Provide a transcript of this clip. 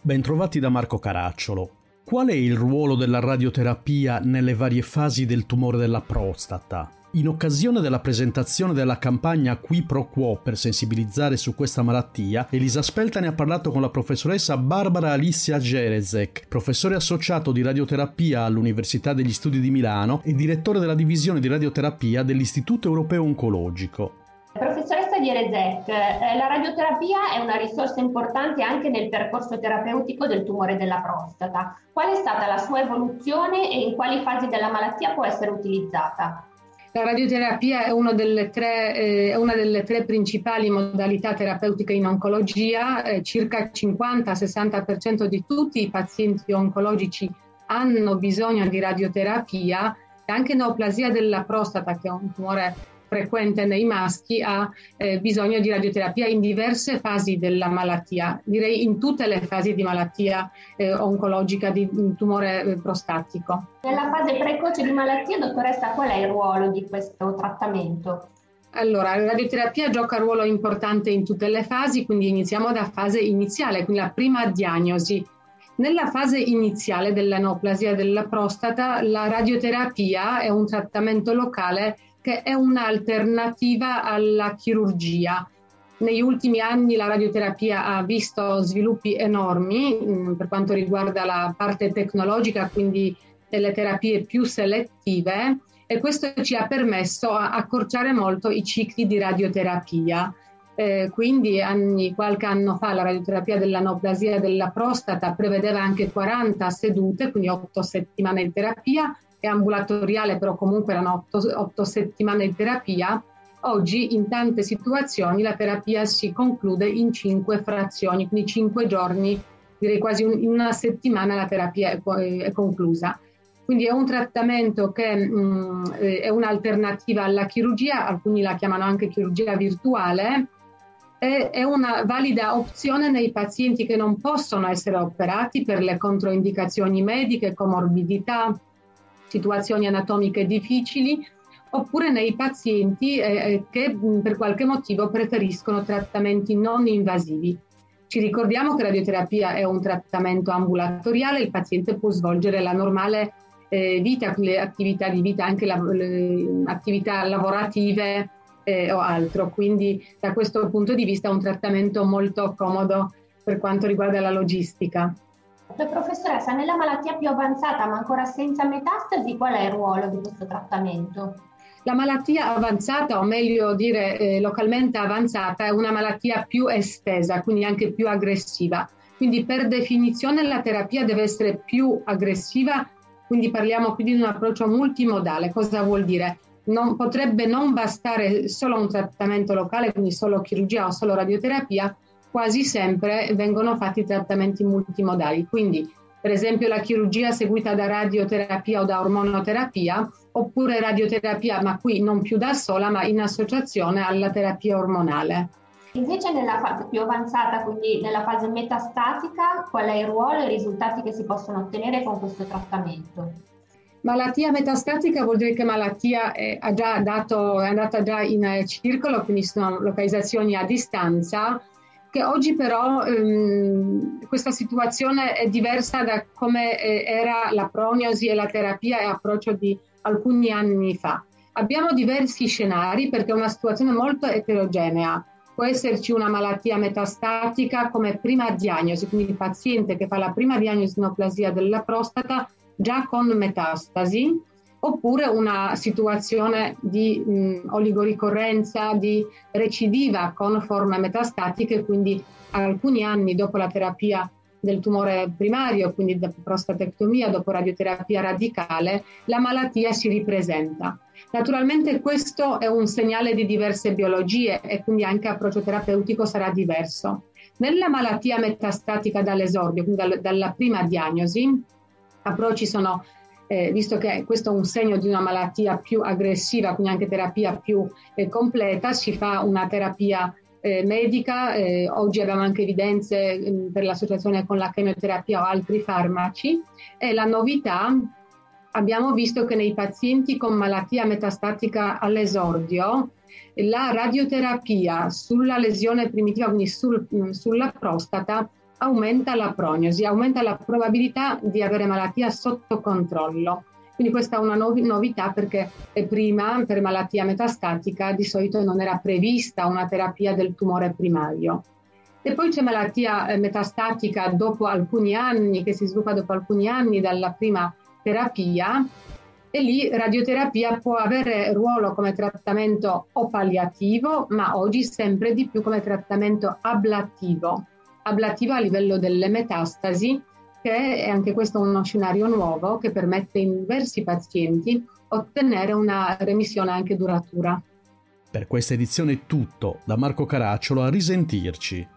Bentrovati da Marco Caracciolo. Qual è il ruolo della radioterapia nelle varie fasi del tumore della prostata? In occasione della presentazione della campagna Qui Pro Quo per sensibilizzare su questa malattia, Elisa Spelta ne ha parlato con la professoressa Barbara Alicia Jerezek, professore associato di radioterapia all'Università degli Studi di Milano e direttore della divisione di radioterapia dell'Istituto Europeo Oncologico. Professoressa Jerezek, la radioterapia è una risorsa importante anche nel percorso terapeutico del tumore della prostata. Qual è stata la sua evoluzione e in quali fasi della malattia può essere utilizzata? La radioterapia è una delle tre principali modalità terapeutiche in oncologia. Circa il 50-60% di tutti i pazienti oncologici hanno bisogno di radioterapia e anche neoplasia della prostata, che è un tumore frequente nei maschi, ha bisogno di radioterapia in diverse fasi della malattia, direi in tutte le fasi di malattia oncologica di tumore prostatico. Nella fase precoce di malattia, dottoressa, qual è il ruolo di questo trattamento? Allora, la radioterapia gioca un ruolo importante in tutte le fasi, quindi iniziamo da fase iniziale, quindi la prima diagnosi. Nella fase iniziale della neoplasia della prostata, la radioterapia è un trattamento locale che è un'alternativa alla chirurgia. Negli ultimi anni la radioterapia ha visto sviluppi enormi per quanto riguarda la parte tecnologica, quindi delle terapie più selettive, e questo ci ha permesso di accorciare molto i cicli di radioterapia. Quindi qualche anno fa la radioterapia della neoplasia della prostata prevedeva anche 40 sedute, quindi 8 settimane di terapia, e ambulatoriale, però comunque erano 8 settimane di terapia. Oggi in tante situazioni la terapia si conclude in 5 frazioni, quindi 5 giorni, direi quasi in una settimana la terapia è conclusa. Quindi è un trattamento che è un'alternativa alla chirurgia, alcuni la chiamano anche chirurgia virtuale, è una valida opzione nei pazienti che non possono essere operati per le controindicazioni mediche, comorbidità, situazioni anatomiche difficili, oppure nei pazienti che per qualche motivo preferiscono trattamenti non invasivi. Ci ricordiamo che la radioterapia è un trattamento ambulatoriale, il paziente può svolgere la normale vita, le attività di vita, anche le attività lavorative o altro, quindi da questo punto di vista è un trattamento molto comodo per quanto riguarda la logistica. Professoressa, nella malattia più avanzata ma ancora senza metastasi, qual è il ruolo di questo trattamento? La malattia avanzata, o meglio dire localmente avanzata, è una malattia più estesa, quindi anche più aggressiva. Quindi per definizione la terapia deve essere più aggressiva, quindi parliamo qui di un approccio multimodale. Cosa vuol dire? Potrebbe non bastare solo un trattamento locale, quindi solo chirurgia o solo radioterapia. Quasi sempre vengono fatti trattamenti multimodali, quindi per esempio la chirurgia seguita da radioterapia o da ormonoterapia, oppure radioterapia, ma qui non più da sola, ma in associazione alla terapia ormonale. Invece nella fase più avanzata, quindi nella fase metastatica, qual è il ruolo e i risultati che si possono ottenere con questo trattamento? Malattia metastatica vuol dire che malattia è andata già in circolo, quindi sono localizzazioni a distanza, che oggi però questa situazione è diversa da come era la prognosi e la terapia e approccio di alcuni anni fa. Abbiamo diversi scenari perché è una situazione molto eterogenea. Può esserci una malattia metastatica come prima diagnosi, quindi il paziente che fa la prima diagnosi di neoplasia della prostata già con metastasi, oppure una situazione di oligoricorrenza, di recidiva con forme metastatiche, quindi alcuni anni dopo la terapia del tumore primario, quindi dopo prostatectomia, dopo radioterapia radicale, la malattia si ripresenta. Naturalmente questo è un segnale di diverse biologie e quindi anche l'approccio terapeutico sarà diverso. Nella malattia metastatica dall'esordio, quindi dalla prima diagnosi, approcci sono visto che questo è un segno di una malattia più aggressiva, quindi anche terapia più completa, si fa una terapia medica. Oggi abbiamo anche evidenze per l'associazione con la chemioterapia o altri farmaci, e la novità, abbiamo visto che nei pazienti con malattia metastatica all'esordio la radioterapia sulla lesione primitiva, quindi sulla prostata, aumenta la prognosi, aumenta la probabilità di avere malattia sotto controllo. Quindi questa è una novità, perché prima per malattia metastatica di solito non era prevista una terapia del tumore primario. E poi c'è malattia metastatica dopo alcuni anni, che si sviluppa dopo alcuni anni dalla prima terapia, e lì radioterapia può avere ruolo come trattamento o palliativo, ma oggi sempre di più come trattamento ablativo a livello delle metastasi, che è anche questo uno scenario nuovo che permette in diversi pazienti ottenere una remissione anche duratura. Per questa edizione è tutto, da Marco Caracciolo, a risentirci.